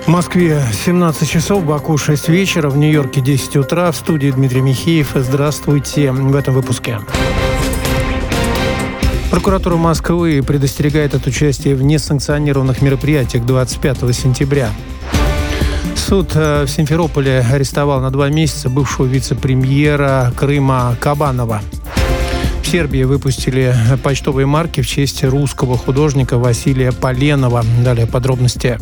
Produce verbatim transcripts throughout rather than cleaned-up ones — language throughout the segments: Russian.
В Москве семнадцать часов, в Баку шесть вечера, в Нью-Йорке десять утра. В студии Дмитрий Михеев. Здравствуйте в этом выпуске. Прокуратура Москвы предостерегает от участия в несанкционированных мероприятиях двадцать пятого сентября. Суд в Симферополе арестовал на два месяца бывшего вице-премьера Крыма Кабанова. В Сербии выпустили почтовые марки в честь русского художника Василия Поленова. Далее подробности.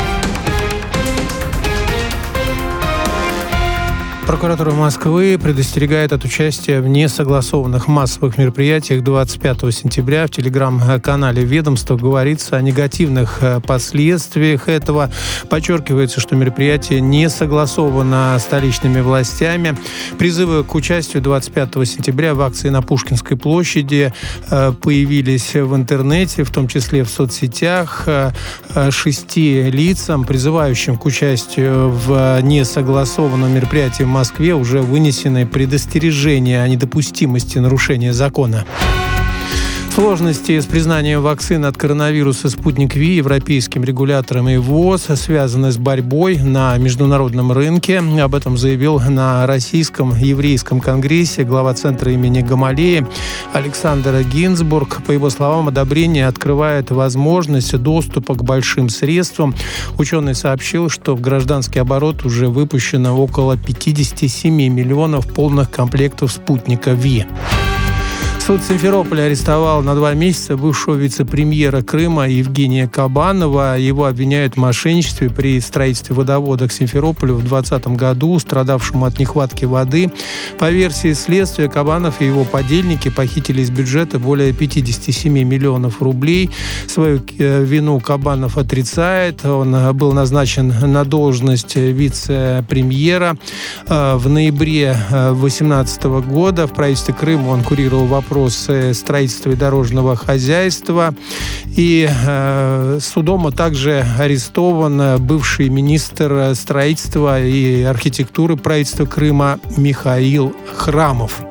Прокуратура Москвы предостерегает от участия в несогласованных массовых мероприятиях двадцать пятого сентября. В телеграм-канале ведомства говорится о негативных последствиях этого. Подчеркивается, что мероприятие не согласовано столичными властями. Призывы к участию двадцать пятого сентября в акции на Пушкинской площади появились в интернете, в том числе в соцсетях. Шести лицам, призывающим к участию в несогласованном мероприятии в Москве, уже вынесены предостережения о недопустимости нарушения закона. Сложности с признанием вакцины от коронавируса «Спутник Ви» европейским регулятором и ВОЗ связаны с борьбой на международном рынке. Об этом заявил на Российском еврейском конгрессе глава центра имени Гамалеи Александр Гинзбург. По его словам, одобрение открывает возможность доступа к большим средствам. Ученый сообщил, что в гражданский оборот уже выпущено около пятьдесят семь миллионов полных комплектов «Спутника Ви». Суд Симферополя арестовал на два месяца бывшего вице-премьера Крыма Евгения Кабанова. Его обвиняют в мошенничестве при строительстве водовода к Симферополю в двадцатом году, страдавшему от нехватки воды. По версии следствия, Кабанов и его подельники похитили из бюджета более пятьдесят семь миллионов рублей. Свою вину Кабанов отрицает. Он был назначен на должность вице-премьера. В ноябре две тысячи восемнадцатого года в правительстве Крыма он курировал вопрос вопросы строительства и дорожного хозяйства. И э, судом также арестован бывший министр строительства и архитектуры правительства Крыма Михаил Храмов.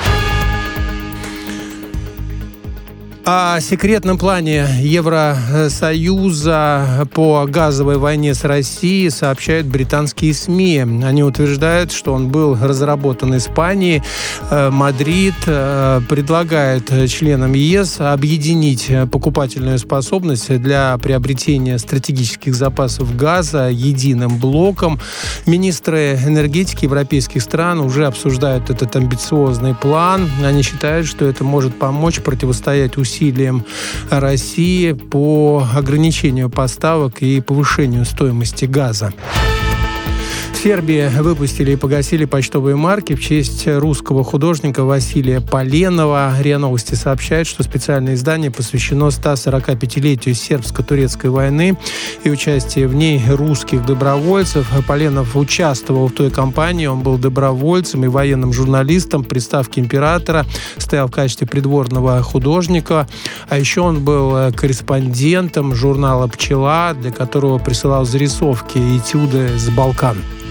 О секретном плане Евросоюза по газовой войне с Россией сообщают британские СМИ. Они утверждают, что он был разработан Испанией. Мадрид предлагает членам ЕС объединить покупательную способность для приобретения стратегических запасов газа единым блоком. Министры энергетики европейских стран уже обсуждают этот амбициозный план. Они считают, что это может помочь противостоять усилиям усилиям России по ограничению поставок и повышению стоимости газа. В Сербии выпустили и погасили почтовые марки в честь русского художника Василия Поленова. РИА Новости сообщает, что специальное издание посвящено ста сорока пятилетию сербско-турецкой войны и участию в ней русских добровольцев. Поленов участвовал в той кампании. Он был добровольцем и военным журналистом при ставке императора, стоял в качестве придворного художника. А еще он был корреспондентом журнала «Пчела», для которого присылал зарисовки и этюды с Балкан.